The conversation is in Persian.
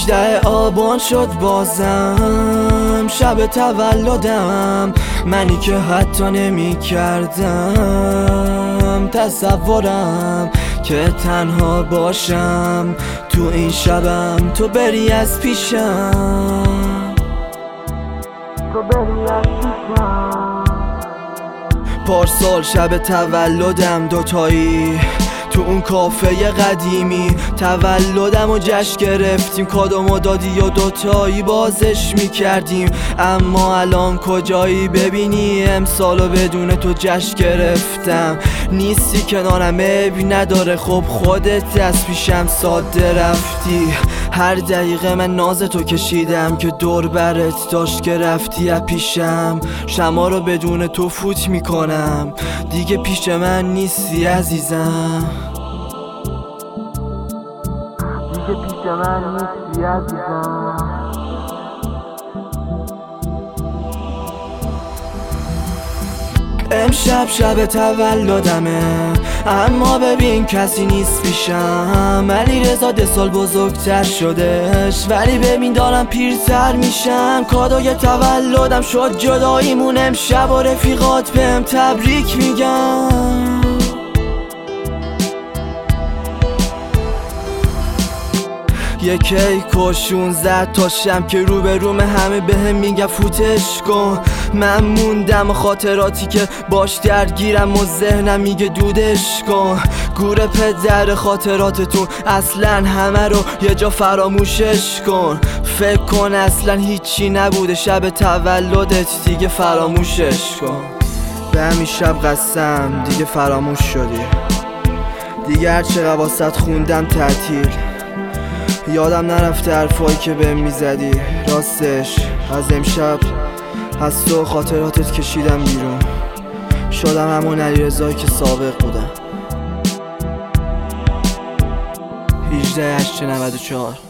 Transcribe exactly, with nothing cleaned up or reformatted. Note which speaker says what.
Speaker 1: هجده آبان شد بازم شب تولدم، منی که حتی نمی کردم تصورم که تنها باشم تو این شبم، تو بری از پیشم، تو بری از پیشم. پارسال شب تولدم دوتایی تو اون کافه قدیمی تولدم و جشن گرفتیم، کادومو دادی و دوتایی بازش میکردیم. اما الان کجایی؟ ببینی امسالو بدون تو جشن گرفتم، نیستی کنارم عیبی نداره، خب خودت از پیشم ساده رفتی. هر دقیقه من ناز تو کشیدم که دور برت داشت که رفتی از پیشم، شما رو بدون تو فوت میکنم، دیگه پیش من نیستی عزیزم، دیگه پیش من نیستی عزیزم. امشب شب تولدمه اما ببین کسی نیست پیشم، علیرضا ده سال بزرگتر شدش ولی ببین دارم پیرتر میشم. کادوی تولدم شد جداییمون امشب و رفیقات بهم تبریک میگم. یه کیک و شونزده تاشم که رو به روم همه بهم میگن فوتش کن. من موندم خاطراتی که باش درگیرم و ذهنم میگه دودش کن. گور پدر خاطراتتون اصلا همه رو یه جا فراموشش کن. فکر کن اصلا هیچی نبوده شب تولدت، دیگه فراموشش کن. به همین شب قسم دیگه فراموش شدی، دیگه هرچه واسط خوندم تعطیل، یادم نرفته حرفایی که بهم میزدی. راستش از امشب از تو خاطراتت کشیدم بیرون، شدم همون علیرضایی که سابق بودم. هجده هشت نود و چهار